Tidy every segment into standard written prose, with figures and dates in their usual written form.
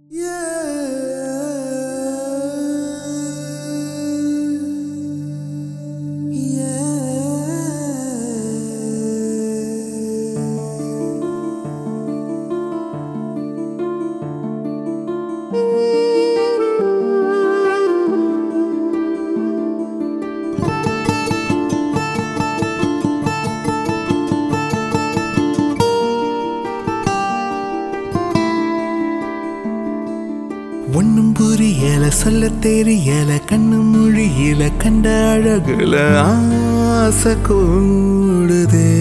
ஒன்னும் புரியல சொல்ல தெரியல கண்ணு மொழியில கண்ட அழகுல ஆசை கூடுதே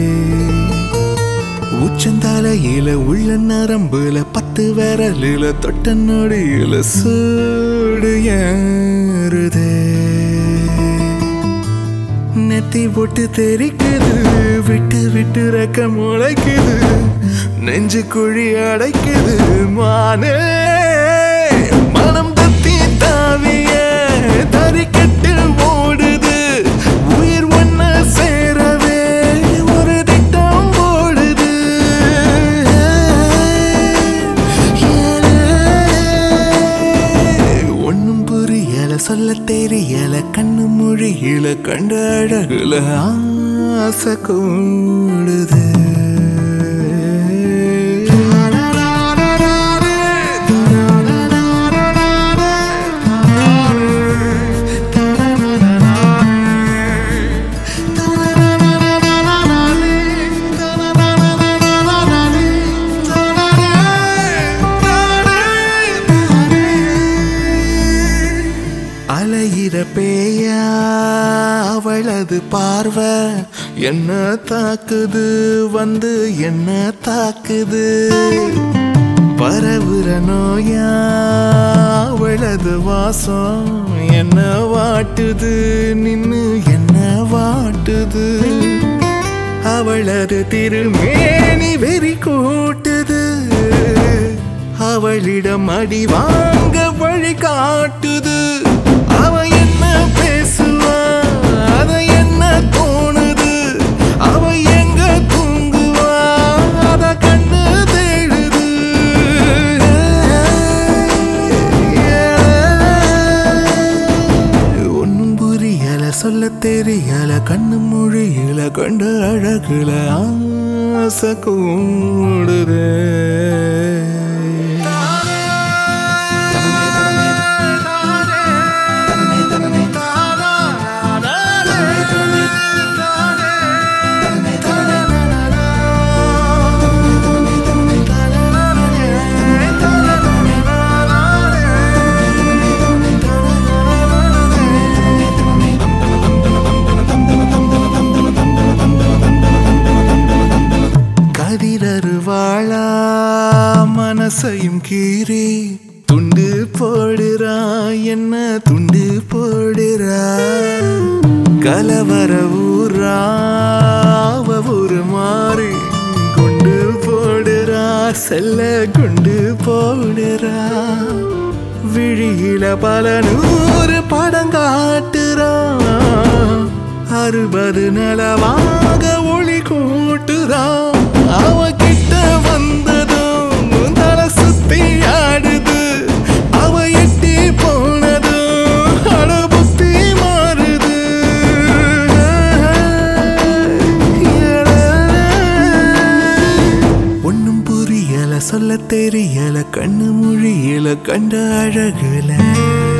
உச்சந்தலையில உள்ள நரம்புல 10 விரலில தொட்ட நொடியில சூடு ஏறுதே நெத்தி போட்டு தெரிக்குது விட்டு விட்டு ரெக்க முளைக்குது நெஞ்சு குழி அடைக்குது மானே மனம் தத்தி தாவிய தறிக்கட்டு ஓடுது உயிர் ஒன்ன சேரவே ஒரு திட்டம் ஓடுது ஒன்னும் புரியல சொல்ல தெரியல கண்ணு மொழியில கண்ட அழகுல ஆசை கூடுது அலையிற பேயா அவளது பார்வை என்ன தாக்குது வந்து என்ன தாக்குது பரவுற நோயா அவளது வாசம் என்ன வாட்டுது நின்னு என்ன வாட்டுது அவளது திருமேனி வெறி கூட்டுது அவளிடம் அடி வாங்க வழி காட்டுது அவ என்ன பேசுவா அத என்ன தோணுது அவ எங்க தூங்குவா அத கண்ணு தேடுது ஒன்னும் புரியல சொல்ல தெரியல கண்ணு மொழியில கண்ட அழகுல ஆசை கூடுது கதிரருவாளா மனசையும் கீறி துண்டு போடுறா என்ன துண்டு போடுறா கலவர ஊரா அவ ஒரு மாறி குண்டு போடுறா செல்ல குண்டு போடுறா விழியில பல 100 படம் காட்டுறா 60 நிலவாக ஒளி கூட்டுறா அவ கிட்ட வந்ததும் தலை சுத்தி ஆடுது அவ எட்டி போனதும் அட புத்தி மாறுது ஒன்னும் புரியல சொல்ல தெரியல கண்ணு மொழியில கண்ட அழகுல